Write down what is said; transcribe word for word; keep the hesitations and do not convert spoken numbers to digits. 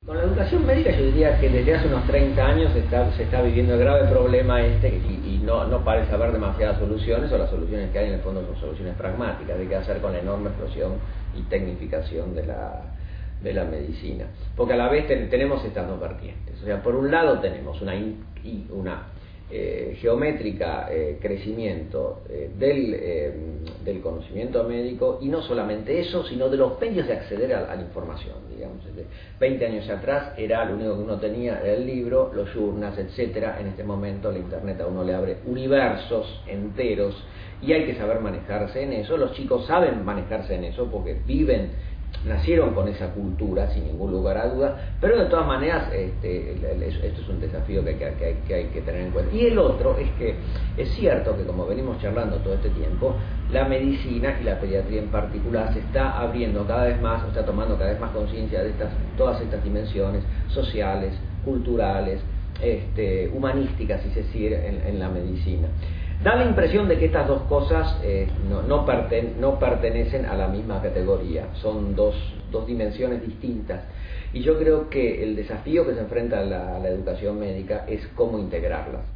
Con la educación médica yo diría que desde hace unos treinta años se está, se está viviendo el grave problema este y, y no, no parece haber demasiadas soluciones, o las soluciones que hay en el fondo son soluciones pragmáticas de qué hacer con la enorme explosión y tecnificación de la, de la medicina. Porque a la vez ten, tenemos estas dos vertientes. O sea, por un lado tenemos una, una eh, geométrica eh, crecimiento eh, del, eh, del conocimiento médico, y no solamente eso, sino de los medios de acceder a, a la información. Digamos, veinte años atrás era lo único que uno tenía, era el libro, los journals, etcétera. En este momento la internet a uno le abre universos enteros y hay que saber manejarse en eso. Los chicos saben manejarse en eso porque viven, nacieron con esa cultura, sin ningún lugar a duda, pero de todas maneras este, esto es un desafío que hay que, que, hay, que hay que tener en cuenta. Y el otro es que es cierto que, como venimos charlando todo este tiempo, la medicina y la pediatría en particular se está abriendo cada vez más, o está tomando cada vez más conciencia de estas, todas estas dimensiones sociales, culturales, este, humanísticas, si se quiere, en, en la medicina. Da la impresión de que estas dos cosas eh, no, no, perten, no pertenecen a la misma categoría, son dos, dos dimensiones distintas, y yo creo que el desafío que se enfrenta a la, a la educación médica es cómo integrarlas.